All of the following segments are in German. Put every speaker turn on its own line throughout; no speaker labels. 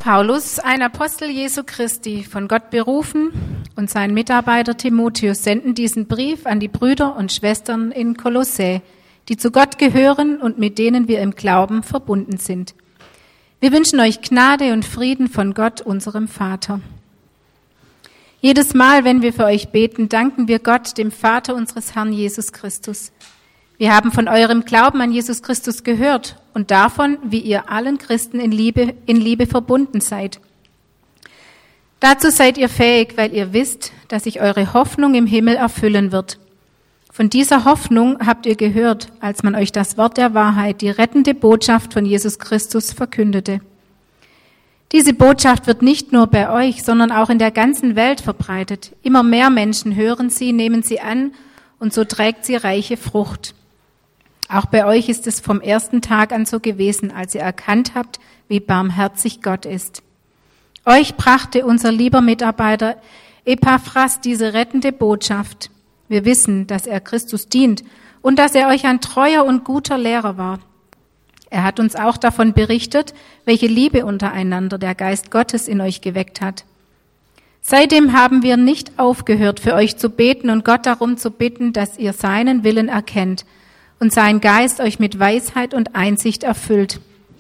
Paulus, ein Apostel Jesu Christi, von Gott berufen, und sein Mitarbeiter Timotheus senden diesen Brief an die Brüder und Schwestern in Kolossä, die zu Gott gehören und mit denen wir im Glauben verbunden sind. Wir wünschen euch Gnade und Frieden von Gott, unserem Vater. Jedes Mal, wenn wir für euch beten, danken wir Gott, dem Vater unseres Herrn Jesus Christus. Wir haben von eurem Glauben an Jesus Christus gehört und davon, wie ihr allen Christen in Liebe verbunden seid. Dazu seid ihr fähig, weil ihr wisst, dass sich eure Hoffnung im Himmel erfüllen wird. Von dieser Hoffnung habt ihr gehört, als man euch das Wort der Wahrheit, die rettende Botschaft von Jesus Christus verkündete. Diese Botschaft wird nicht nur bei euch, sondern auch in der ganzen Welt verbreitet. Immer mehr Menschen hören sie, nehmen sie an und so trägt sie reiche Frucht. Auch bei euch ist es vom ersten Tag an so gewesen, als ihr erkannt habt, wie barmherzig Gott ist. Euch brachte unser lieber Mitarbeiter Epaphras diese rettende Botschaft. Wir wissen, dass er Christus dient und dass er euch ein treuer und guter Lehrer war. Er hat uns auch davon berichtet, welche Liebe untereinander der Geist Gottes in euch geweckt hat. Seitdem haben wir nicht aufgehört, für euch zu beten und Gott darum zu bitten, dass ihr seinen Willen erkennt und sein Geist euch mit Weisheit und Einsicht erfüllt.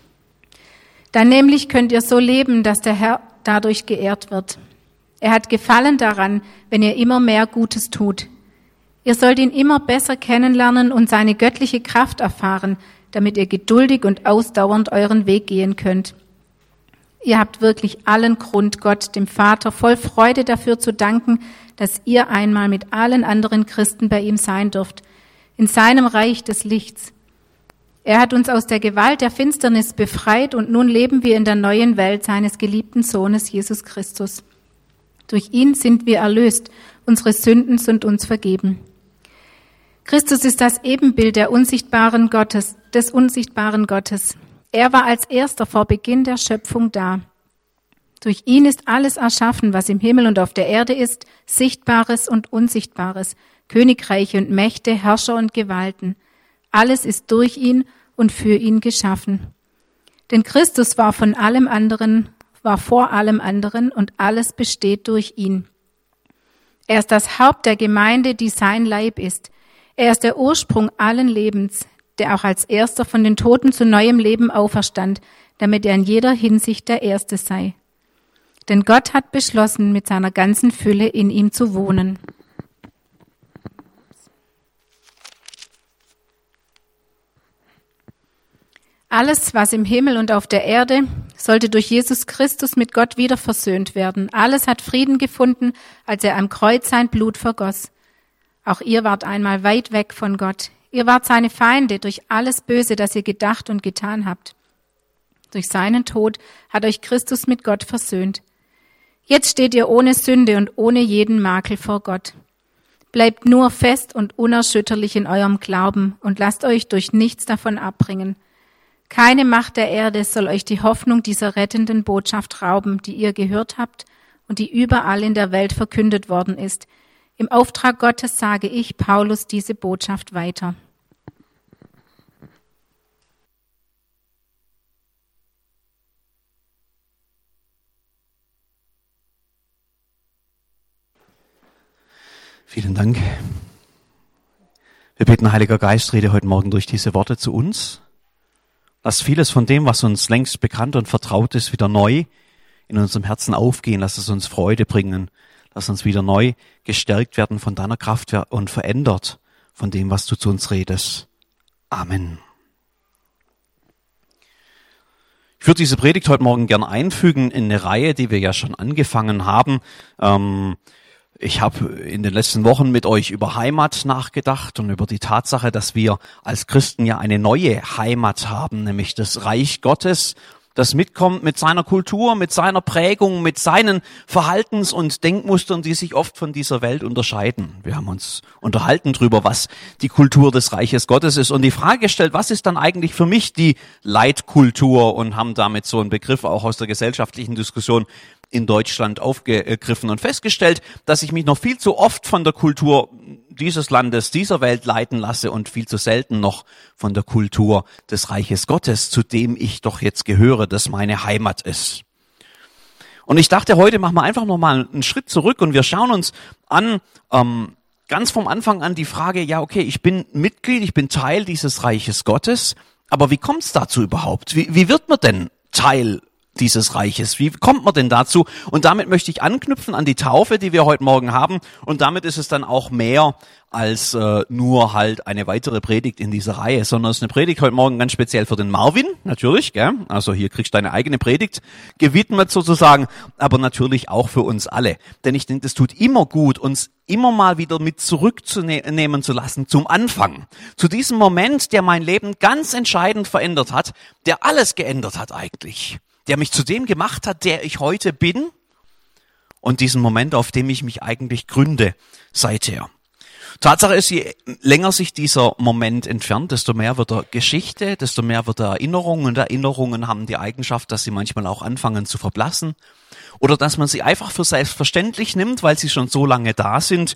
Dann nämlich könnt ihr so leben, dass der Herr dadurch geehrt wird. Er hat Gefallen daran, wenn ihr immer mehr Gutes tut. Ihr sollt ihn immer besser kennenlernen und seine göttliche Kraft erfahren, damit ihr geduldig und ausdauernd euren Weg gehen könnt. Ihr habt wirklich allen Grund, Gott, dem Vater, voll Freude dafür zu danken, dass ihr einmal mit allen anderen Christen bei ihm sein dürft, in seinem Reich des Lichts. Er hat uns aus der Gewalt der Finsternis befreit und nun leben wir in der neuen Welt seines geliebten Sohnes Jesus Christus. Durch ihn sind wir erlöst, unsere Sünden sind uns vergeben. Christus ist das Ebenbild des unsichtbaren Gottes. Er war als erster vor Beginn der Schöpfung da. Durch ihn ist alles erschaffen, was im Himmel und auf der Erde ist, Sichtbares und Unsichtbares, Königreiche und Mächte, Herrscher und Gewalten. Alles ist durch ihn und für ihn geschaffen. Denn Christus war vor allem anderen und alles besteht durch ihn. Er ist das Haupt der Gemeinde, die sein Leib ist. Er ist der Ursprung allen Lebens, der auch als erster von den Toten zu neuem Leben auferstand, damit er in jeder Hinsicht der Erste sei. Denn Gott hat beschlossen, mit seiner ganzen Fülle in ihm zu wohnen. Alles, was im Himmel und auf der Erde, sollte durch Jesus Christus mit Gott wieder versöhnt werden. Alles hat Frieden gefunden, als er am Kreuz sein Blut vergoss. Auch ihr wart einmal weit weg von Gott. Ihr wart seine Feinde durch alles Böse, das ihr gedacht und getan habt. Durch seinen Tod hat euch Christus mit Gott versöhnt. Jetzt steht ihr ohne Sünde und ohne jeden Makel vor Gott. Bleibt nur fest und unerschütterlich in eurem Glauben und lasst euch durch nichts davon abbringen. Keine Macht der Erde soll euch die Hoffnung dieser rettenden Botschaft rauben, die ihr gehört habt und die überall in der Welt verkündet worden ist. Im Auftrag Gottes sage ich, Paulus, diese Botschaft weiter.
Vielen Dank. Wir beten, Heiliger Geist, rede heute Morgen durch diese Worte zu uns. Lass vieles von dem, was uns längst bekannt und vertraut ist, wieder neu in unserem Herzen aufgehen. Lass es uns Freude bringen. Lass uns wieder neu gestärkt werden von deiner Kraft und verändert von dem, was du zu uns redest. Amen. Ich würde diese Predigt heute Morgen gern einfügen in eine Reihe, die wir ja schon angefangen haben. Ich habe in den letzten Wochen mit euch über Heimat nachgedacht und über die Tatsache, dass wir als Christen ja eine neue Heimat haben, nämlich das Reich Gottes, das mitkommt mit seiner Kultur, mit seiner Prägung, mit seinen Verhaltens- und Denkmustern, die sich oft von dieser Welt unterscheiden. Wir haben uns unterhalten darüber, was die Kultur des Reiches Gottes ist und die Frage gestellt, was ist dann eigentlich für mich die Leitkultur, und haben damit so einen Begriff auch aus der gesellschaftlichen Diskussion in Deutschland aufgegriffen und festgestellt, dass ich mich noch viel zu oft von der Kultur dieses Landes, dieser Welt leiten lasse und viel zu selten noch von der Kultur des Reiches Gottes, zu dem ich doch jetzt gehöre, das meine Heimat ist. Und ich dachte, heute machen wir einfach nochmal einen Schritt zurück und wir schauen uns an, ganz vom Anfang an die Frage, ja okay, ich bin Mitglied, ich bin Teil dieses Reiches Gottes, aber wie kommt es dazu überhaupt? Wie wird man denn Teil dieses Reiches? Wie kommt man denn dazu? Und damit möchte ich anknüpfen an die Taufe, die wir heute Morgen haben. Und damit ist es dann auch mehr als nur halt eine weitere Predigt in dieser Reihe, sondern es ist eine Predigt heute Morgen ganz speziell für den Marvin, natürlich, gell? Also hier kriegst du deine eigene Predigt gewidmet sozusagen, aber natürlich auch für uns alle. Denn ich denke, es tut immer gut, uns immer mal wieder mit zurückzunehmen zu lassen zum Anfang. Zu diesem Moment, der mein Leben ganz entscheidend verändert hat, der alles geändert hat eigentlich. Der mich zu dem gemacht hat, der ich heute bin, und diesen Moment, auf dem ich mich eigentlich gründe seither. Tatsache ist, je länger sich dieser Moment entfernt, desto mehr wird er Geschichte, desto mehr wird er Erinnerung, und Erinnerungen haben die Eigenschaft, dass sie manchmal auch anfangen zu verblassen oder dass man sie einfach für selbstverständlich nimmt, weil sie schon so lange da sind.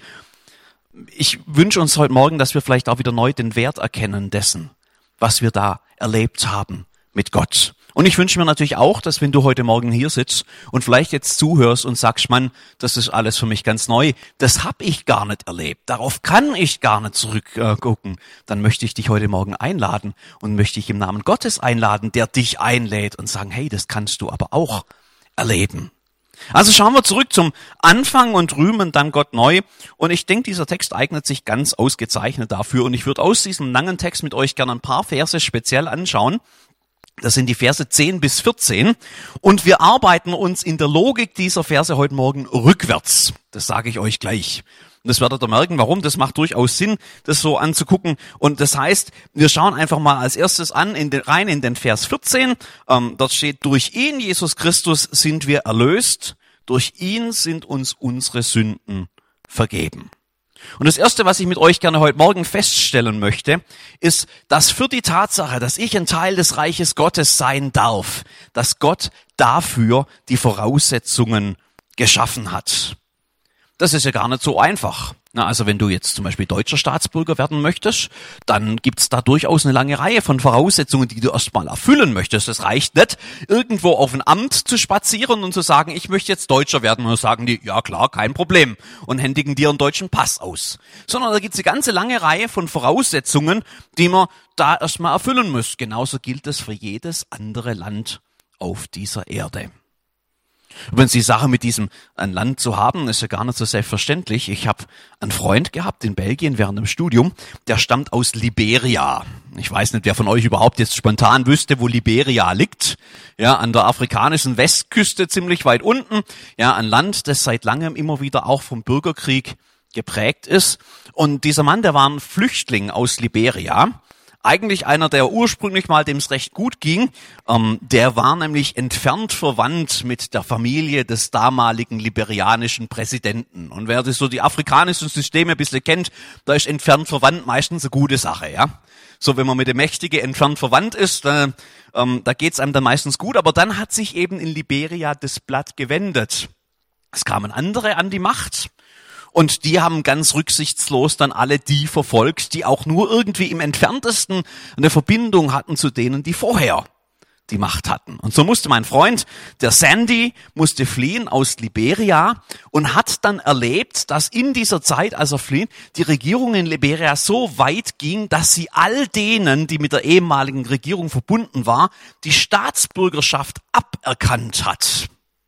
Ich wünsche uns heute Morgen, dass wir vielleicht auch wieder neu den Wert erkennen dessen, was wir da erlebt haben mit Gott. Und ich wünsche mir natürlich auch, dass wenn du heute Morgen hier sitzt und vielleicht jetzt zuhörst und sagst, Mann, das ist alles für mich ganz neu, das habe ich gar nicht erlebt, darauf kann ich gar nicht zurückgucken, dann möchte ich dich heute Morgen einladen und möchte ich im Namen Gottes einladen, der dich einlädt und sagen, hey, das kannst du aber auch erleben. Also schauen wir zurück zum Anfang und rühmen dann Gott neu. Und ich denke, dieser Text eignet sich ganz ausgezeichnet dafür. Und ich würde aus diesem langen Text mit euch gerne ein paar Verse speziell anschauen. Das sind die Verse 10 bis 14 und wir arbeiten uns in der Logik dieser Verse heute Morgen rückwärts. Das sage ich euch gleich. Und das werdet ihr merken, warum. Das macht durchaus Sinn, das so anzugucken. Und das heißt, wir schauen einfach mal als erstes an, rein in den Vers 14. Dort steht, durch ihn, Jesus Christus, sind wir erlöst. Durch ihn sind uns unsere Sünden vergeben. Und das Erste, was ich mit euch gerne heute Morgen feststellen möchte, ist, dass für die Tatsache, dass ich ein Teil des Reiches Gottes sein darf, dass Gott dafür die Voraussetzungen geschaffen hat. Das ist ja gar nicht so einfach. Also wenn du jetzt zum Beispiel deutscher Staatsbürger werden möchtest, dann gibt's da durchaus eine lange Reihe von Voraussetzungen, die du erstmal erfüllen möchtest. Es reicht nicht, irgendwo auf ein Amt zu spazieren und zu sagen, ich möchte jetzt Deutscher werden. Und dann sagen die, ja klar, kein Problem. Und händigen dir einen deutschen Pass aus. Sondern da gibt's eine ganze lange Reihe von Voraussetzungen, die man da erstmal erfüllen muss. Genauso gilt es für jedes andere Land auf dieser Erde. Übrigens, die Sache mit diesem ein Land zu haben, ist ja gar nicht so selbstverständlich. Ich habe einen Freund gehabt in Belgien während dem Studium, der stammt aus Liberia. Ich weiß nicht, wer von euch überhaupt jetzt spontan wüsste, wo Liberia liegt. Ja, an der afrikanischen Westküste, ziemlich weit unten. Ja, ein Land, das seit langem immer wieder auch vom Bürgerkrieg geprägt ist. Und dieser Mann, der war ein Flüchtling aus Liberia. Eigentlich einer, der ursprünglich mal, dem es recht gut ging, der war nämlich entfernt verwandt mit der Familie des damaligen liberianischen Präsidenten. Und wer so die afrikanischen Systeme ein bisschen kennt, da ist entfernt verwandt meistens eine gute Sache, ja. So, wenn man mit dem Mächtigen entfernt verwandt ist, da geht's einem dann meistens gut. Aber dann hat sich eben in Liberia das Blatt gewendet. Es kamen andere an die Macht. Und die haben ganz rücksichtslos dann alle die verfolgt, die auch nur irgendwie im Entferntesten eine Verbindung hatten zu denen, die vorher die Macht hatten. Und so musste mein Freund, der Sandy, musste fliehen aus Liberia und hat dann erlebt, dass in dieser Zeit, als er flieht, die Regierung in Liberia so weit ging, dass sie all denen, die mit der ehemaligen Regierung verbunden war, die Staatsbürgerschaft aberkannt hat.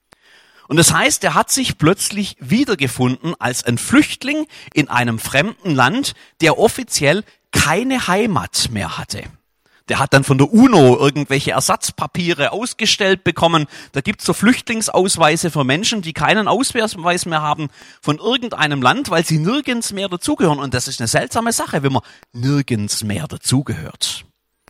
Und das heißt, er hat sich plötzlich wiedergefunden als ein Flüchtling in einem fremden Land, der offiziell keine Heimat mehr hatte. Der hat dann von der UNO irgendwelche Ersatzpapiere ausgestellt bekommen. Da gibt's so Flüchtlingsausweise für Menschen, die keinen Ausweis mehr haben von irgendeinem Land, weil sie nirgends mehr dazugehören. Und das ist eine seltsame Sache, wenn man nirgends mehr dazugehört.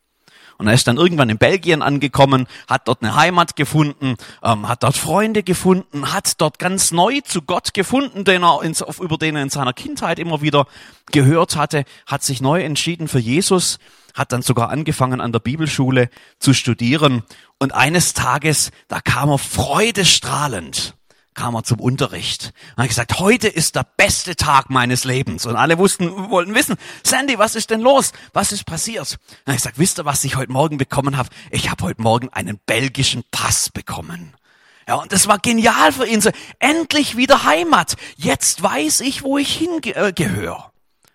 Und er ist dann irgendwann in Belgien angekommen, hat dort eine Heimat gefunden, hat dort Freunde gefunden, hat dort ganz neu zu Gott gefunden, über den er in seiner Kindheit immer wieder gehört hatte, hat sich neu entschieden für Jesus, hat dann sogar angefangen an der Bibelschule zu studieren. Und eines Tages, da kam er freudestrahlend, kam er zum Unterricht. Und hat gesagt, heute ist der beste Tag meines Lebens. Und alle wollten wissen, Sandy, was ist denn los? Was ist passiert? Und er hat gesagt, wisst ihr, was ich heute Morgen bekommen habe? Ich habe heute Morgen einen belgischen Pass bekommen. Ja, und das war genial für ihn. So, endlich wieder Heimat. Jetzt weiß ich, wo ich hingehöre.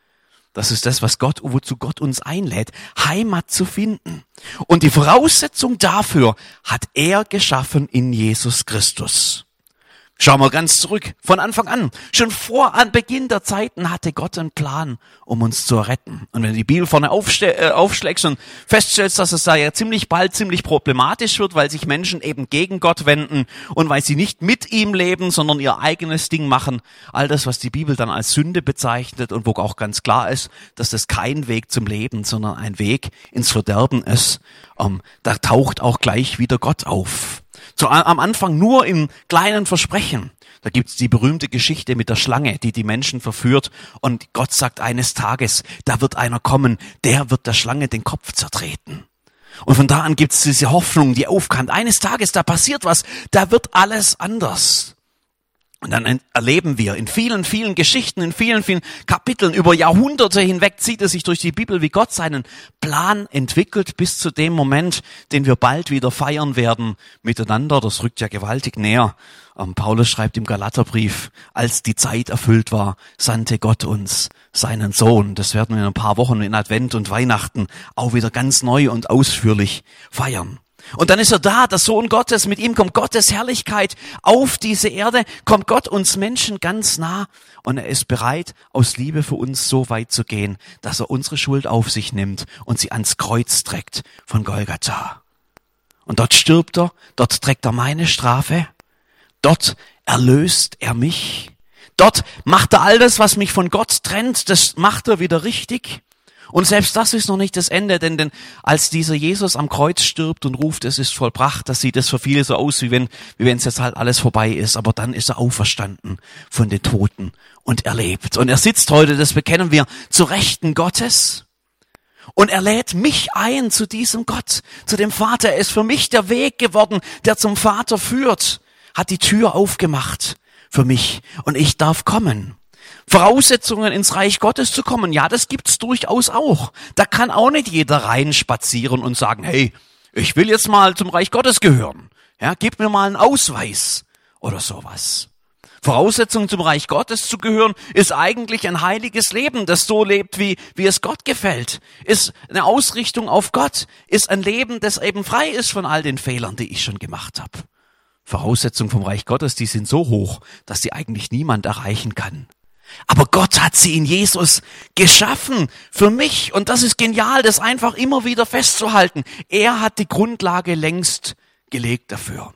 Das ist das, wozu Gott uns einlädt, Heimat zu finden. Und die Voraussetzung dafür hat er geschaffen in Jesus Christus. Schauen wir ganz zurück, von Anfang an. Schon vor Beginn der Zeiten hatte Gott einen Plan, um uns zu retten. Und wenn du die Bibel vorne aufschlägst und feststellst, dass es da ja ziemlich bald ziemlich problematisch wird, weil sich Menschen eben gegen Gott wenden und weil sie nicht mit ihm leben, sondern ihr eigenes Ding machen. All das, was die Bibel dann als Sünde bezeichnet und wo auch ganz klar ist, dass das kein Weg zum Leben, sondern ein Weg ins Verderben ist. Da taucht auch gleich wieder Gott auf. Am Anfang nur im kleinen Versprechen. Da gibt's die berühmte Geschichte mit der Schlange, die Menschen verführt. Und Gott sagt eines Tages, da wird einer kommen, der wird der Schlange den Kopf zertreten. Und von da an gibt's diese Hoffnung, die aufkam. Eines Tages, da passiert was, da wird alles anders. Und dann erleben wir in vielen, vielen Geschichten, in vielen, vielen Kapiteln, über Jahrhunderte hinweg zieht es sich durch die Bibel, wie Gott seinen Plan entwickelt bis zu dem Moment, den wir bald wieder feiern werden miteinander. Das rückt ja gewaltig näher. Paulus schreibt im Galaterbrief, als die Zeit erfüllt war, sandte Gott uns seinen Sohn. Das werden wir in ein paar Wochen in Advent und Weihnachten auch wieder ganz neu und ausführlich feiern. Und dann ist er da, der Sohn Gottes, mit ihm kommt Gottes Herrlichkeit auf diese Erde, kommt Gott uns Menschen ganz nah und er ist bereit, aus Liebe für uns so weit zu gehen, dass er unsere Schuld auf sich nimmt und sie ans Kreuz trägt von Golgatha. Und dort stirbt er, dort trägt er meine Strafe, dort erlöst er mich, dort macht er all das, was mich von Gott trennt, das macht er wieder richtig. Und selbst das ist noch nicht das Ende, denn als dieser Jesus am Kreuz stirbt und ruft, es ist vollbracht, das sieht es für viele so aus, wie wenn es jetzt halt alles vorbei ist. Aber dann ist er auferstanden von den Toten und er lebt. Und er sitzt heute, das bekennen wir, zu Rechten Gottes. Und er lädt mich ein zu diesem Gott, zu dem Vater. Er ist für mich der Weg geworden, der zum Vater führt, hat die Tür aufgemacht für mich und ich darf kommen. Voraussetzungen ins Reich Gottes zu kommen, ja, das gibt's durchaus auch. Da kann auch nicht jeder reinspazieren und sagen, hey, ich will jetzt mal zum Reich Gottes gehören. Ja, gib mir mal einen Ausweis oder sowas. Voraussetzung zum Reich Gottes zu gehören, ist eigentlich ein heiliges Leben, das so lebt, wie es Gott gefällt. Ist eine Ausrichtung auf Gott, ist ein Leben, das eben frei ist von all den Fehlern, die ich schon gemacht habe. Voraussetzungen vom Reich Gottes, die sind so hoch, dass sie eigentlich niemand erreichen kann. Aber Gott hat sie in Jesus geschaffen für mich und das ist genial, das einfach immer wieder festzuhalten. Er hat die Grundlage längst gelegt dafür.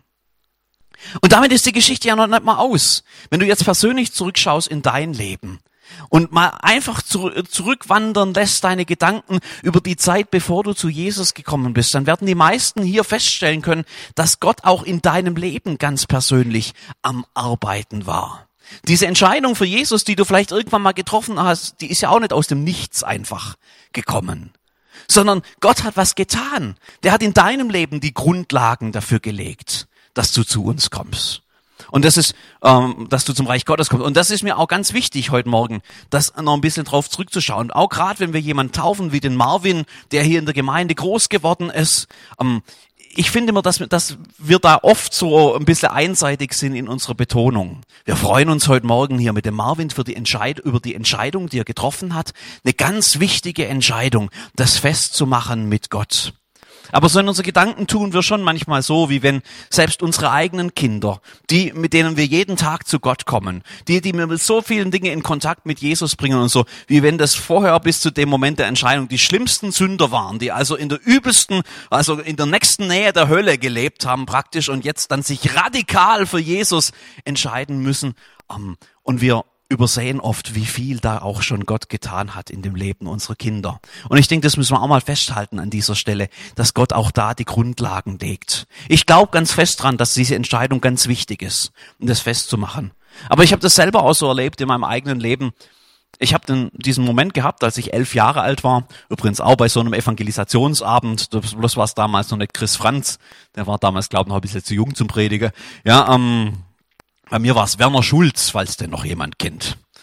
Und damit ist die Geschichte ja noch nicht mal aus. Wenn du jetzt persönlich zurückschaust in dein Leben und mal einfach zurückwandern lässt deine Gedanken über die Zeit, bevor du zu Jesus gekommen bist, dann werden die meisten hier feststellen können, dass Gott auch in deinem Leben ganz persönlich am Arbeiten war. Diese Entscheidung für Jesus, die du vielleicht irgendwann mal getroffen hast, die ist ja auch nicht aus dem Nichts einfach gekommen, sondern Gott hat was getan. Der hat in deinem Leben die Grundlagen dafür gelegt, dass du zu uns kommst. Und das ist, dass du zum Reich Gottes kommst. Und das ist mir auch ganz wichtig heute Morgen, das noch ein bisschen drauf zurückzuschauen. Auch gerade, wenn wir jemanden taufen wie den Marvin, der hier in der Gemeinde groß geworden ist. Ich finde immer, dass wir da oft so ein bisschen einseitig sind in unserer Betonung. Wir freuen uns heute Morgen hier mit dem Marvin über die Entscheidung, die er getroffen hat. Eine ganz wichtige Entscheidung, das festzumachen mit Gott. Aber so in unseren Gedanken tun wir schon manchmal so, wie wenn selbst unsere eigenen Kinder, die, mit denen wir jeden Tag zu Gott kommen, die wir mit so vielen Dingen in Kontakt mit Jesus bringen und so, wie wenn das vorher bis zu dem Moment der Entscheidung die schlimmsten Sünder waren, die also in der übelsten, also in der nächsten Nähe der Hölle gelebt haben praktisch und jetzt dann sich radikal für Jesus entscheiden müssen. Und wir übersehen oft, wie viel da auch schon Gott getan hat in dem Leben unserer Kinder. Und ich denke, das müssen wir auch mal festhalten an dieser Stelle, dass Gott auch da die Grundlagen legt. Ich glaube ganz fest dran, dass diese Entscheidung ganz wichtig ist, um das festzumachen. Aber ich habe das selber auch so erlebt in meinem eigenen Leben. Ich habe diesen Moment gehabt, als ich 11 Jahre alt war, übrigens auch bei so einem Evangelisationsabend, bloß war es damals noch nicht Chris Franz, der war damals, glaube ich, noch ein bisschen zu jung zum Predigen. Ja, bei mir war es Werner Schulz, falls den noch jemand kennt.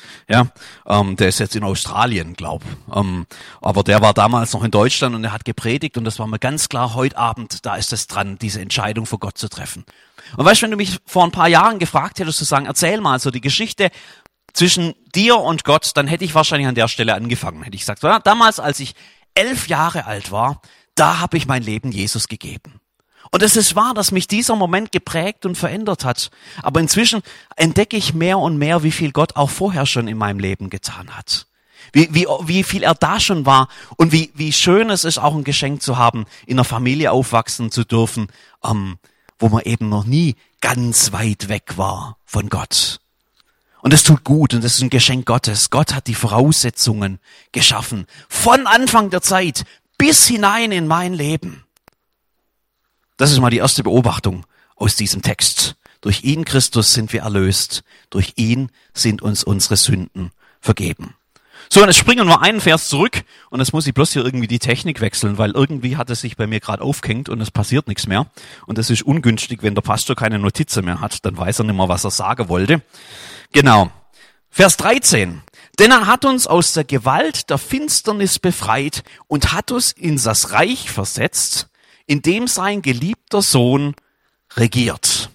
Ja, der ist jetzt in Australien, aber der war damals noch in Deutschland und er hat gepredigt und das war mir ganz klar, heute Abend, da ist es dran, diese Entscheidung für Gott zu treffen. Und weißt du, wenn du mich vor ein paar Jahren gefragt hättest, zu sagen, erzähl mal so die Geschichte zwischen dir und Gott, dann hätte ich wahrscheinlich an der Stelle angefangen. Hätte ich gesagt, damals, als ich 11 Jahre alt war, da habe ich mein Leben Jesus gegeben. Und es ist wahr, dass mich dieser Moment geprägt und verändert hat. Aber inzwischen entdecke ich mehr und mehr, wie viel Gott auch vorher schon in meinem Leben getan hat. Wie viel er da schon war und wie schön es ist, auch ein Geschenk zu haben, in einer Familie aufwachsen zu dürfen, wo man eben noch nie ganz weit weg war von Gott. Und es tut gut und das ist ein Geschenk Gottes. Gott hat die Voraussetzungen geschaffen, von Anfang der Zeit bis hinein in mein Leben. Das ist mal die erste Beobachtung aus diesem Text. Durch ihn, Christus, sind wir erlöst. Durch ihn sind uns unsere Sünden vergeben. So, und jetzt springen wir nur einen Vers zurück und jetzt muss ich bloß hier irgendwie die Technik wechseln, weil irgendwie hat es sich bei mir gerade aufgehängt und es passiert nichts mehr. Und das ist ungünstig, wenn der Pastor keine Notizen mehr hat, dann weiß er nicht mehr, was er sagen wollte. Genau. Vers 13. Denn er hat uns aus der Gewalt der Finsternis befreit und hat uns in das Reich versetzt, in dem sein geliebter Sohn regiert.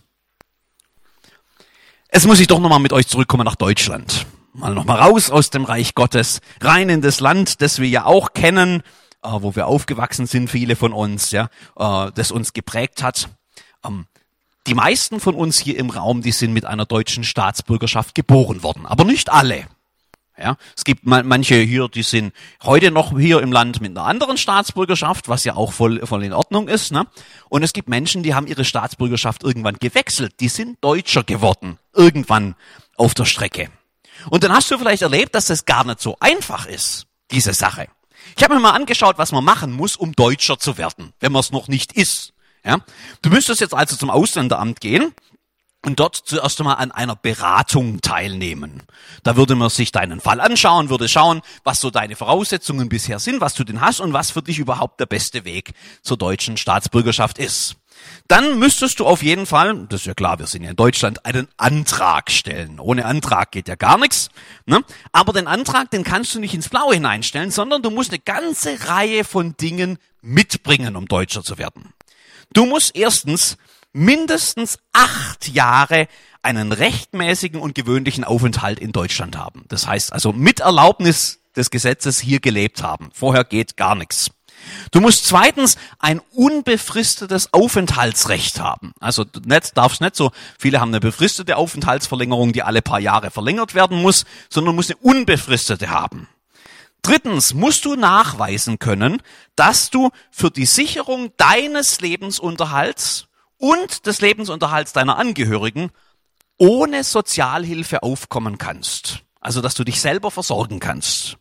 Jetzt muss ich doch nochmal mit euch zurückkommen nach Deutschland. Mal nochmal raus aus dem Reich Gottes, rein in das Land, das wir ja auch kennen, wo wir aufgewachsen sind, viele von uns, ja, das uns geprägt hat. Die meisten von uns hier im Raum, die sind mit einer deutschen Staatsbürgerschaft geboren worden, aber nicht alle. Ja, es gibt manche hier, die sind heute noch hier im Land mit einer anderen Staatsbürgerschaft, was ja auch voll in Ordnung ist, ne? Und es gibt Menschen, die haben ihre Staatsbürgerschaft irgendwann gewechselt. Die sind Deutscher geworden, irgendwann auf der Strecke. Und dann hast du vielleicht erlebt, dass das gar nicht so einfach ist, diese Sache. Ich habe mir mal angeschaut, was man machen muss, um Deutscher zu werden, wenn man es noch nicht ist. Ja? Du müsstest jetzt also zum Ausländeramt gehen und dort zuerst einmal an einer Beratung teilnehmen. Da würde man sich deinen Fall anschauen, würde schauen, was so deine Voraussetzungen bisher sind, was du denn hast und was für dich überhaupt der beste Weg zur deutschen Staatsbürgerschaft ist. Dann müsstest du auf jeden Fall, das ist ja klar, wir sind ja in Deutschland, einen Antrag stellen. Ohne Antrag geht ja gar nichts. Ne? Aber den Antrag, den kannst du nicht ins Blaue hineinstellen, sondern du musst eine ganze Reihe von Dingen mitbringen, um Deutscher zu werden. Du musst erstens mindestens 8 Jahre einen rechtmäßigen und gewöhnlichen Aufenthalt in Deutschland haben. Das heißt also mit Erlaubnis des Gesetzes hier gelebt haben. Vorher geht gar nichts. Du musst zweitens ein unbefristetes Aufenthaltsrecht haben. Also darfst nicht so, viele haben eine befristete Aufenthaltsverlängerung, die alle paar Jahre verlängert werden muss, sondern musst eine unbefristete haben. Drittens musst du nachweisen können, dass du für die Sicherung deines Lebensunterhalts und des Lebensunterhalts deiner Angehörigen ohne Sozialhilfe aufkommen kannst. Also, dass du dich selber versorgen kannst.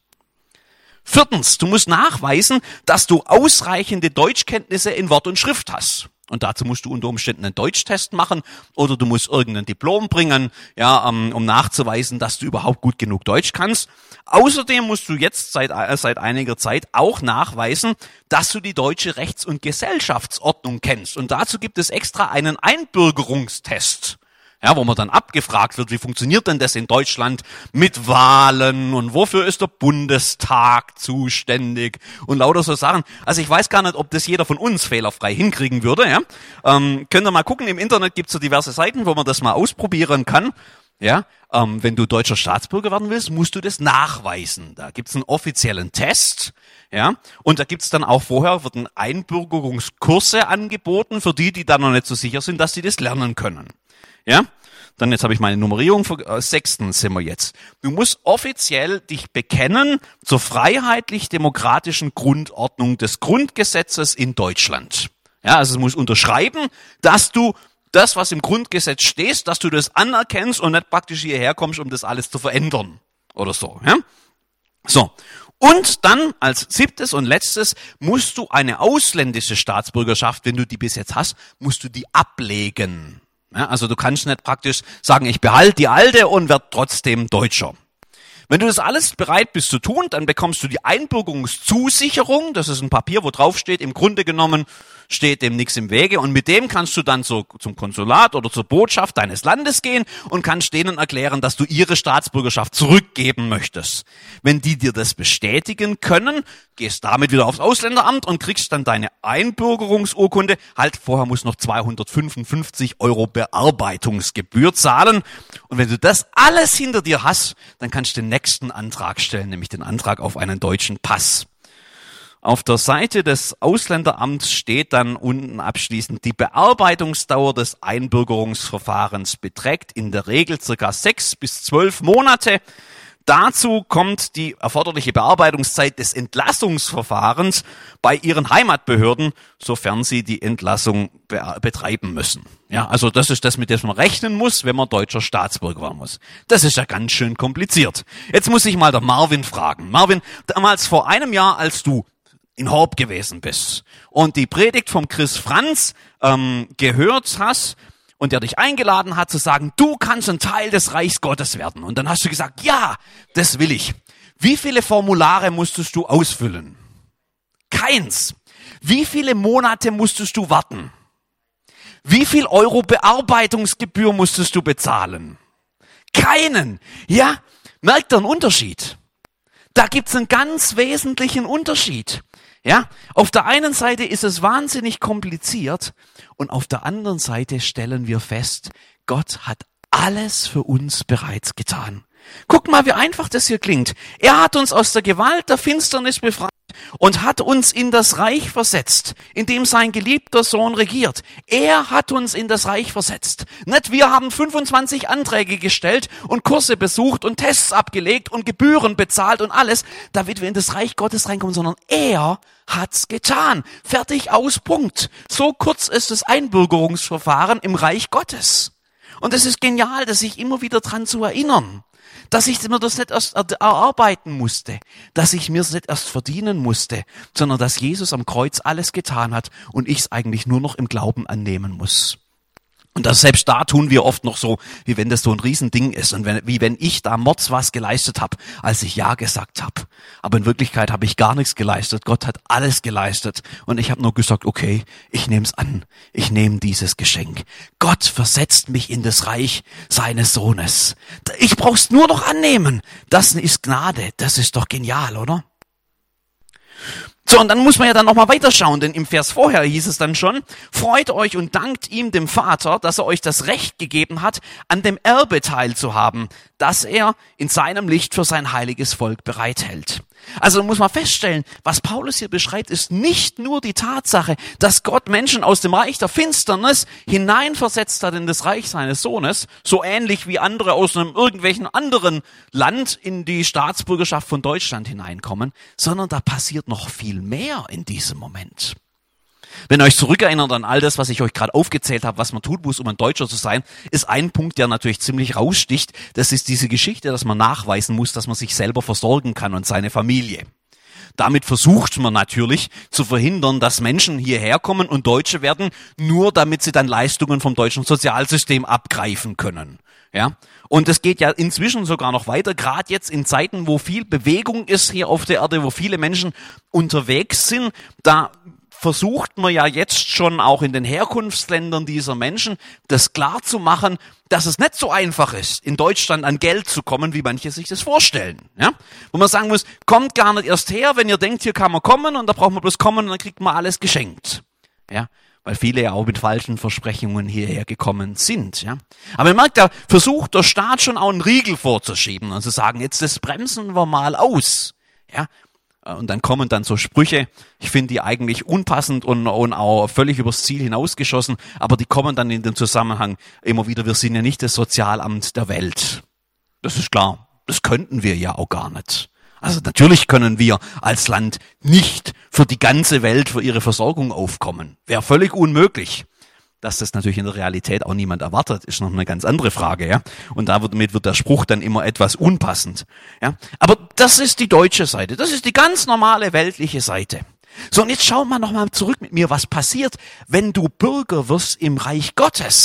Viertens, du musst nachweisen, dass du ausreichende Deutschkenntnisse in Wort und Schrift hast. Und dazu musst du unter Umständen einen Deutschtest machen oder du musst irgendein Diplom bringen, ja, um nachzuweisen, dass du überhaupt gut genug Deutsch kannst. Außerdem musst du jetzt seit einiger Zeit auch nachweisen, dass du die deutsche Rechts- und Gesellschaftsordnung kennst. Und dazu gibt es extra einen Einbürgerungstest. Ja, wo man dann abgefragt wird, wie funktioniert denn das in Deutschland mit Wahlen und wofür ist der Bundestag zuständig und lauter so Sachen. Also ich weiß gar nicht, ob das jeder von uns fehlerfrei hinkriegen würde. Ja, könnt ihr mal gucken, im Internet gibt es so diverse Seiten, wo man das mal ausprobieren kann. Ja, wenn du deutscher Staatsbürger werden willst, musst du das nachweisen. Da gibt's einen offiziellen Test. Ja, und da gibt's dann auch werden Einbürgerungskurse angeboten für die dann noch nicht so sicher sind, dass sie das lernen können. Ja, dann jetzt habe ich meine Nummerierung, 6. sind wir jetzt. Du musst offiziell dich bekennen zur freiheitlich-demokratischen Grundordnung des Grundgesetzes in Deutschland. Ja, also du musst unterschreiben, dass du das, was im Grundgesetz steht, dass du das anerkennst und nicht praktisch hierher kommst, um das alles zu verändern oder so. Ja, so. Und dann als 7. und letztes musst du eine ausländische Staatsbürgerschaft, wenn du die bis jetzt hast, musst du die ablegen. Ja, also du kannst nicht praktisch sagen, ich behalte die alte und werde trotzdem Deutscher. Wenn du das alles bereit bist zu tun, dann bekommst du die Einbürgerungszusicherung. Das ist ein Papier, wo drauf steht, im Grunde genommen steht dem nichts im Wege. Und mit dem kannst du dann so zum Konsulat oder zur Botschaft deines Landes gehen und kannst denen erklären, dass du ihre Staatsbürgerschaft zurückgeben möchtest. Wenn die dir das bestätigen können, gehst damit wieder aufs Ausländeramt und kriegst dann deine Einbürgerungsurkunde. Halt, vorher musst du noch 255 € Bearbeitungsgebühr zahlen. Und wenn du das alles hinter dir hast, dann kannst du den nächsten Antrag stellen, nämlich den Antrag auf einen deutschen Pass. Auf der Seite des Ausländeramts steht dann unten abschließend, die Bearbeitungsdauer des Einbürgerungsverfahrens beträgt in der Regel ca. 6 bis 12 Monate. Dazu kommt die erforderliche Bearbeitungszeit des Entlassungsverfahrens bei Ihren Heimatbehörden, sofern Sie die Entlassung betreiben müssen. Ja, also das ist das, mit dem man rechnen muss, wenn man deutscher Staatsbürger werden muss. Das ist ja ganz schön kompliziert. Jetzt muss ich mal der Marvin fragen. Marvin, damals vor einem Jahr, als du in Horb gewesen bist und die Predigt vom Chris Franz gehört hast und der dich eingeladen hat zu sagen, du kannst ein Teil des Reichs Gottes werden. Und dann hast du gesagt, ja, das will ich. Wie viele Formulare musstest du ausfüllen? Keins. Wie viele Monate musstest du warten? Wie viel Euro Bearbeitungsgebühr musstest du bezahlen? Keinen. Ja, merkt ihr einen Unterschied? Da gibt's einen ganz wesentlichen Unterschied. Ja, auf der einen Seite ist es wahnsinnig kompliziert und auf der anderen Seite stellen wir fest, Gott hat alles für uns bereits getan. Guck mal, wie einfach das hier klingt. Er hat uns aus der Gewalt der Finsternis befreit und hat uns in das Reich versetzt, in dem sein geliebter Sohn regiert. Er hat uns in das Reich versetzt. Nicht wir haben 25 Anträge gestellt und Kurse besucht und Tests abgelegt und Gebühren bezahlt und alles, damit wir in das Reich Gottes reinkommen, sondern er hat's getan. Fertig, aus, Punkt. So kurz ist das Einbürgerungsverfahren im Reich Gottes. Und es ist genial, dass sich immer wieder dran zu erinnern, dass ich mir das nicht erst erarbeiten musste, dass ich mir es nicht erst verdienen musste, sondern dass Jesus am Kreuz alles getan hat und ich es eigentlich nur noch im Glauben annehmen muss. Und das selbst da tun wir oft noch so, wie wenn das so ein Riesending ist und wie wenn ich da mords was geleistet habe, als ich Ja gesagt habe. Aber in Wirklichkeit habe ich gar nichts geleistet. Gott hat alles geleistet und ich habe nur gesagt, okay, ich nehme es an. Ich nehme dieses Geschenk. Gott versetzt mich in das Reich seines Sohnes. Ich brauch's nur noch annehmen. Das ist Gnade. Das ist doch genial, oder? So, und dann muss man ja dann nochmal weiterschauen, denn im Vers vorher hieß es dann schon, freut euch und dankt ihm, dem Vater, dass er euch das Recht gegeben hat, an dem Erbe teilzuhaben, das er in seinem Licht für sein heiliges Volk bereithält. Also muss man feststellen, was Paulus hier beschreibt, ist nicht nur die Tatsache, dass Gott Menschen aus dem Reich der Finsternis hineinversetzt hat in das Reich seines Sohnes, so ähnlich wie andere aus einem irgendwelchen anderen Land in die Staatsbürgerschaft von Deutschland hineinkommen, sondern da passiert noch viel mehr in diesem Moment. Wenn ihr euch zurückerinnert an all das, was ich euch gerade aufgezählt habe, was man tun muss, um ein Deutscher zu sein, ist ein Punkt, der natürlich ziemlich raussticht. Das ist diese Geschichte, dass man nachweisen muss, dass man sich selber versorgen kann und seine Familie. Damit versucht man natürlich zu verhindern, dass Menschen hierher kommen und Deutsche werden, nur damit sie dann Leistungen vom deutschen Sozialsystem abgreifen können. Ja, und es geht ja inzwischen sogar noch weiter, gerade jetzt in Zeiten, wo viel Bewegung ist hier auf der Erde, wo viele Menschen unterwegs sind, da versucht man ja jetzt schon auch in den Herkunftsländern dieser Menschen, das klar zu machen, dass es nicht so einfach ist, in Deutschland an Geld zu kommen, wie manche sich das vorstellen. Ja? Wo man sagen muss, kommt gar nicht erst her, wenn ihr denkt, hier kann man kommen und da braucht man bloß kommen und dann kriegt man alles geschenkt. Ja? Weil viele ja auch mit falschen Versprechungen hierher gekommen sind. Ja? Aber ihr merkt, da versucht der Staat schon auch einen Riegel vorzuschieben und zu sagen, jetzt das bremsen wir mal aus. Ja? Und dann kommen dann so Sprüche, ich finde die eigentlich unpassend und auch völlig übers Ziel hinausgeschossen, aber die kommen dann in dem Zusammenhang immer wieder, wir sind ja nicht das Sozialamt der Welt. Das ist klar, das könnten wir ja auch gar nicht. Also natürlich können wir als Land nicht für die ganze Welt für ihre Versorgung aufkommen. Wäre völlig unmöglich. Dass das natürlich in der Realität auch niemand erwartet, ist noch eine ganz andere Frage, ja. Und damit wird der Spruch dann immer etwas unpassend, ja. Aber das ist die deutsche Seite. Das ist die ganz normale weltliche Seite. So, und jetzt schauen wir nochmal zurück mit mir, was passiert, wenn du Bürger wirst im Reich Gottes.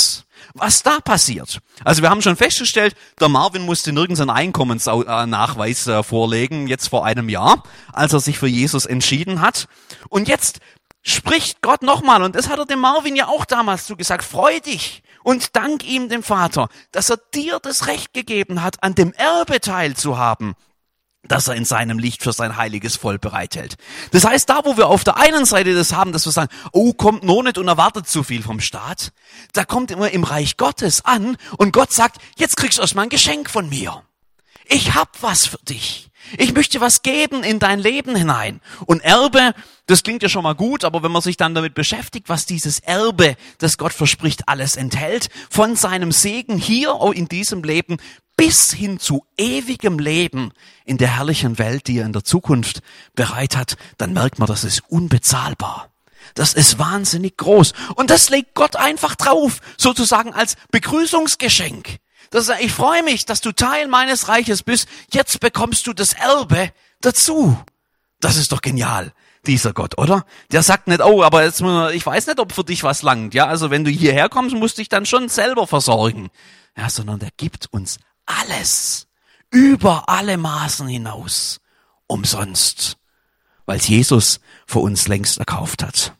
was da passiert. Also wir haben schon festgestellt, der Marvin musste nirgends einen Einkommensnachweis vorlegen, jetzt vor einem Jahr, als er sich für Jesus entschieden hat. Und jetzt spricht Gott nochmal, und das hat er dem Marvin ja auch damals zugesagt, freu dich und dank ihm, dem Vater, dass er dir das Recht gegeben hat, an dem Erbe teilzuhaben, das er in seinem Licht für sein heiliges Volk bereithält. Das heißt, da wo wir auf der einen Seite das haben, dass wir sagen, oh, kommt nur nicht und erwartet zu viel vom Staat, da kommt immer im Reich Gottes an und Gott sagt, jetzt kriegst du erstmal ein Geschenk von mir. Ich hab was für dich. Ich möchte was geben in dein Leben hinein. Und Erbe, das klingt ja schon mal gut, aber wenn man sich dann damit beschäftigt, was dieses Erbe, das Gott verspricht, alles enthält, von seinem Segen hier in diesem Leben bis hin zu ewigem Leben in der herrlichen Welt, die er in der Zukunft bereit hat, dann merkt man, das ist unbezahlbar. Das ist wahnsinnig groß. Und das legt Gott einfach drauf, sozusagen als Begrüßungsgeschenk. Ich freue mich, dass du Teil meines Reiches bist. Jetzt bekommst du das Erbe dazu. Das ist doch genial, dieser Gott, oder? Der sagt nicht, oh, aber jetzt, ich weiß nicht, ob für dich was langt. Ja, also wenn du hierher kommst, musst du dich dann schon selber versorgen. Ja, sondern der gibt uns alles, über alle Maßen hinaus, umsonst, weil es Jesus für uns längst erkauft hat.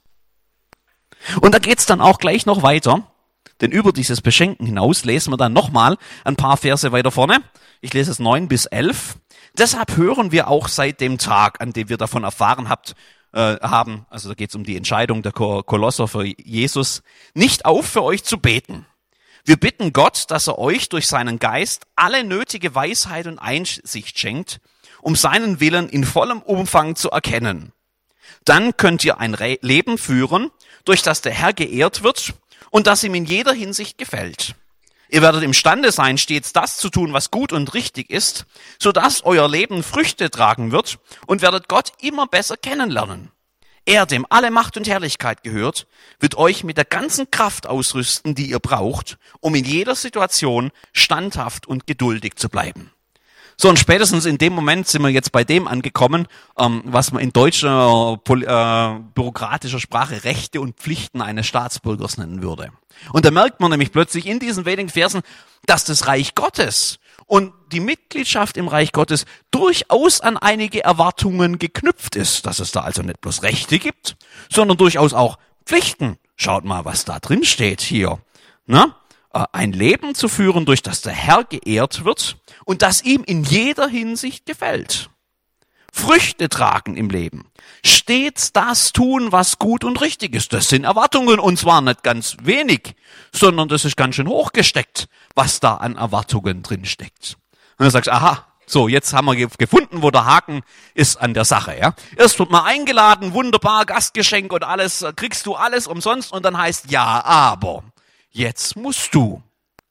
Und da geht's dann auch gleich noch weiter. Denn über dieses Beschenken hinaus lesen wir dann nochmal ein paar Verse weiter vorne. Ich lese es 9 bis 11. Deshalb hören wir auch seit dem Tag, an dem wir davon erfahren haben, also da geht es um die Entscheidung der Kolosser für Jesus, nicht auf, für euch zu beten. Wir bitten Gott, dass er euch durch seinen Geist alle nötige Weisheit und Einsicht schenkt, um seinen Willen in vollem Umfang zu erkennen. Dann könnt ihr ein Leben führen, durch das der Herr geehrt wird und das ihm in jeder Hinsicht gefällt. Ihr werdet imstande sein, stets das zu tun, was gut und richtig ist, sodass euer Leben Früchte tragen wird und werdet Gott immer besser kennenlernen. Er, dem alle Macht und Herrlichkeit gehört, wird euch mit der ganzen Kraft ausrüsten, die ihr braucht, um in jeder Situation standhaft und geduldig zu bleiben. So, und spätestens in dem Moment sind wir jetzt bei dem angekommen, was man in deutscher bürokratischer Sprache Rechte und Pflichten eines Staatsbürgers nennen würde. Und da merkt man nämlich plötzlich in diesen wenigen Versen, dass das Reich Gottes und die Mitgliedschaft im Reich Gottes durchaus an einige Erwartungen geknüpft ist, dass es da also nicht bloß Rechte gibt, sondern durchaus auch Pflichten. Schaut mal, was da drin steht hier. Na? Ein Leben zu führen, durch das der Herr geehrt wird und das ihm in jeder Hinsicht gefällt. Früchte tragen im Leben. Stets das tun, was gut und richtig ist. Das sind Erwartungen, und zwar nicht ganz wenig, sondern das ist ganz schön hochgesteckt, was da an Erwartungen drin steckt. Und dann sagst du, aha, so, jetzt haben wir gefunden, wo der Haken ist an der Sache. Ja? Erst wird man eingeladen, wunderbar, Gastgeschenk und alles, kriegst du alles umsonst, und dann heißt, ja, aber jetzt musst du.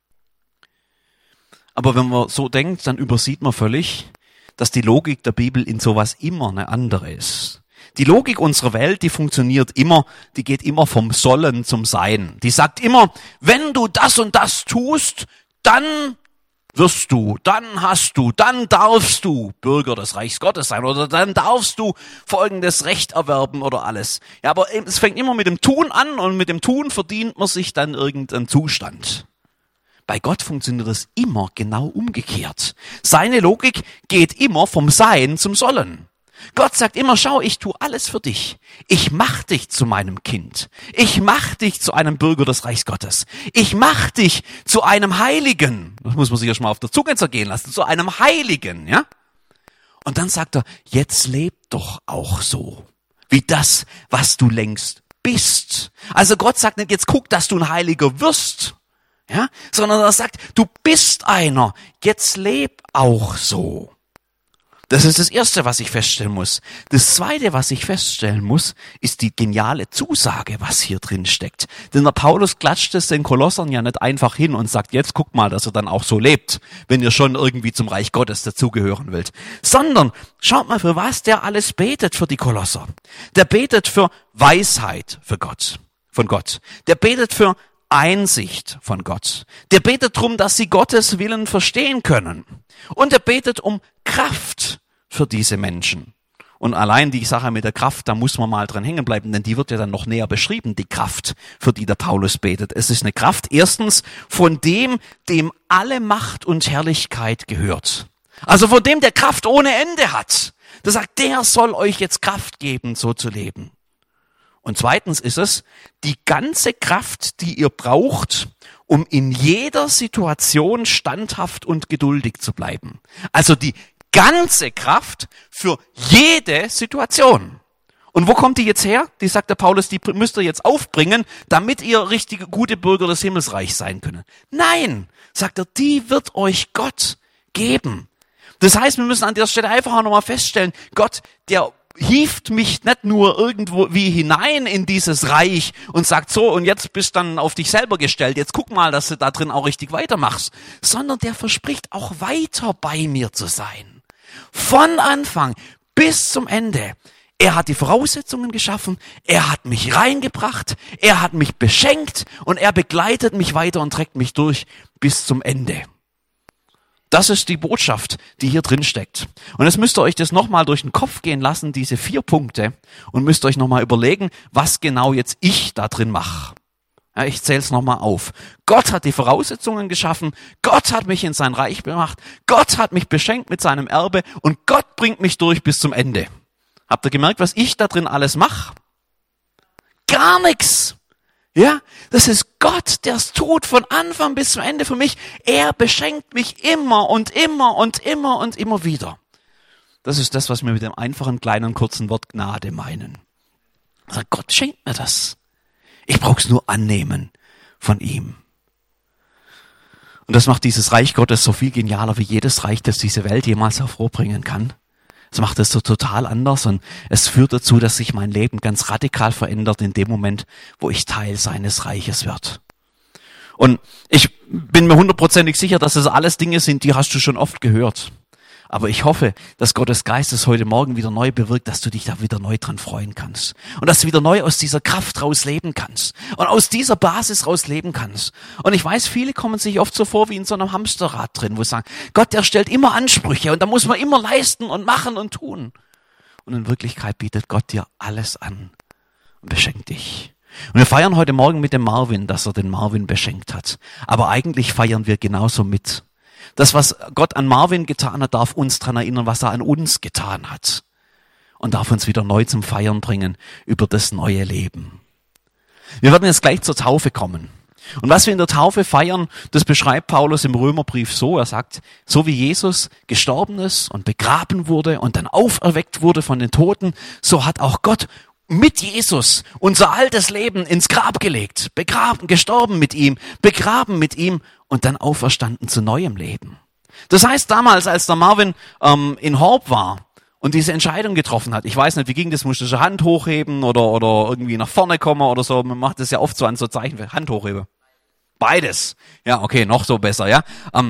Aber wenn man so denkt, dann übersieht man völlig, dass die Logik der Bibel in sowas immer eine andere ist. Die Logik unserer Welt, die funktioniert immer, die geht immer vom Sollen zum Sein. Die sagt immer, wenn du das und das tust, dann wirst du, dann hast du, dann darfst du Bürger des Reichs Gottes sein oder dann darfst du folgendes Recht erwerben oder alles. Ja, aber es fängt immer mit dem Tun an, und mit dem Tun verdient man sich dann irgendeinen Zustand. Bei Gott funktioniert es immer genau umgekehrt. Seine Logik geht immer vom Sein zum Sollen. Gott sagt immer, schau, ich tue alles für dich. Ich mach dich zu meinem Kind. Ich mach dich zu einem Bürger des Reichs Gottes. Ich mach dich zu einem Heiligen. Das muss man sich ja schon mal auf der Zunge zergehen lassen. Zu einem Heiligen, ja? Und dann sagt er, jetzt leb doch auch so, wie das, was du längst bist. Also Gott sagt nicht, jetzt guck, dass du ein Heiliger wirst, ja? Sondern er sagt, du bist einer. Jetzt leb auch so. Das ist das Erste, was ich feststellen muss. Das Zweite, was ich feststellen muss, ist die geniale Zusage, was hier drin steckt. Denn der Paulus klatscht es den Kolossern ja nicht einfach hin und sagt, jetzt guck mal, dass ihr dann auch so lebt, wenn ihr schon irgendwie zum Reich Gottes dazugehören wollt. Sondern schaut mal, für was der alles betet für die Kolosser. Der betet für Weisheit von Gott. Der betet für Einsicht von Gott. Der betet darum, dass sie Gottes Willen verstehen können. Und er betet um Kraft für diese Menschen. Und allein die Sache mit der Kraft, da muss man mal dran hängen bleiben, denn die wird ja dann noch näher beschrieben, die Kraft, für die der Paulus betet. Es ist eine Kraft, erstens, von dem alle Macht und Herrlichkeit gehört. Also von dem, der Kraft ohne Ende hat. Der sagt, der soll euch jetzt Kraft geben, so zu leben. Und zweitens ist es die ganze Kraft, die ihr braucht, um in jeder Situation standhaft und geduldig zu bleiben. Also die ganze Kraft für jede Situation. Und wo kommt die jetzt her? Die sagt der Paulus, die müsst ihr jetzt aufbringen, damit ihr richtige, gute Bürger des Himmelsreichs sein können. Nein, sagt er, die wird euch Gott geben. Das heißt, wir müssen an der Stelle einfach auch nochmal feststellen, Gott, der hieft mich nicht nur irgendwo wie hinein in dieses Reich und sagt so, und jetzt bist dann auf dich selber gestellt, jetzt guck mal, dass du da drin auch richtig weitermachst, sondern der verspricht auch weiter bei mir zu sein. Von Anfang bis zum Ende. Er hat die Voraussetzungen geschaffen, er hat mich reingebracht, er hat mich beschenkt und er begleitet mich weiter und trägt mich durch bis zum Ende. Das ist die Botschaft, die hier drin steckt. Und jetzt müsst ihr euch das nochmal durch den Kopf gehen lassen, diese 4 Punkte, und müsst euch nochmal überlegen, was genau jetzt ich da drin mache. Ja, ich zähle es nochmal auf. Gott hat die Voraussetzungen geschaffen, Gott hat mich in sein Reich gemacht, Gott hat mich beschenkt mit seinem Erbe und Gott bringt mich durch bis zum Ende. Habt ihr gemerkt, was ich da drin alles mache? Gar nichts. Ja, das ist Gott, der es tut von Anfang bis zum Ende für mich. Er beschenkt mich immer und immer und immer und immer wieder. Das ist das, was wir mit dem einfachen, kleinen, kurzen Wort Gnade meinen. Sagt Gott, schenkt mir das. Ich brauche es nur annehmen von ihm. Und das macht dieses Reich Gottes so viel genialer wie jedes Reich, das diese Welt jemals hervorbringen kann. Es macht es so total anders und es führt dazu, dass sich mein Leben ganz radikal verändert in dem Moment, wo ich Teil seines Reiches wird. Und ich bin mir 100%ig sicher, dass es alles Dinge sind, die hast du schon oft gehört. Aber ich hoffe, dass Gottes Geist es heute Morgen wieder neu bewirkt, dass du dich da wieder neu dran freuen kannst. Und dass du wieder neu aus dieser Kraft raus leben kannst. Und aus dieser Basis raus leben kannst. Und ich weiß, viele kommen sich oft so vor wie in so einem Hamsterrad drin, wo sie sagen, Gott, der stellt immer Ansprüche und da muss man immer leisten und machen und tun. Und in Wirklichkeit bietet Gott dir alles an und beschenkt dich. Und wir feiern heute Morgen mit dem Marvin, dass er den Marvin beschenkt hat. Aber eigentlich feiern wir genauso mit. Das, was Gott an Marvin getan hat, darf uns daran erinnern, was er an uns getan hat. Und darf uns wieder neu zum Feiern bringen über das neue Leben. Wir werden jetzt gleich zur Taufe kommen. Und was wir in der Taufe feiern, das beschreibt Paulus im Römerbrief so. Er sagt, so wie Jesus gestorben ist und begraben wurde und dann auferweckt wurde von den Toten, so hat auch Gott mit Jesus unser altes Leben ins Grab gelegt, begraben, gestorben mit ihm, begraben mit ihm und dann auferstanden zu neuem Leben. Das heißt, damals, als der Marvin in Horb war und diese Entscheidung getroffen hat, ich weiß nicht, wie ging das, musste ich die Hand hochheben oder irgendwie nach vorne kommen oder so, man macht das ja oft so an so Zeichen, Hand hochheben. Beides. Ja, okay, noch so besser, ja.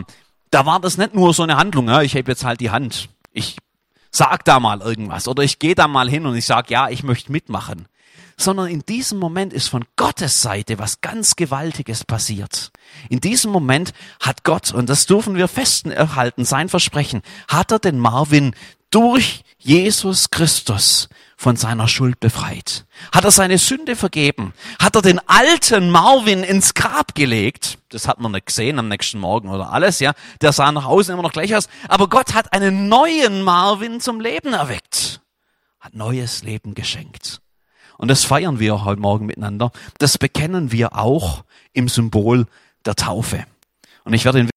Da war das nicht nur so eine Handlung, ja, ich heb jetzt halt die Hand, ich sag da mal irgendwas oder ich gehe da mal hin und ich sag, ja, ich möchte mitmachen. Sondern in diesem Moment ist von Gottes Seite was ganz Gewaltiges passiert. In diesem Moment hat Gott, und das dürfen wir festhalten, sein Versprechen, hat er den Marvin durch Jesus Christus von seiner Schuld befreit. Hat er seine Sünde vergeben. Hat er den alten Marvin ins Grab gelegt. Das hat man nicht gesehen am nächsten Morgen oder alles, ja. Der sah nach außen immer noch gleich aus. Aber Gott hat einen neuen Marvin zum Leben erweckt. Hat neues Leben geschenkt. Und das feiern wir heute Morgen miteinander. Das bekennen wir auch im Symbol der Taufe. Und ich werde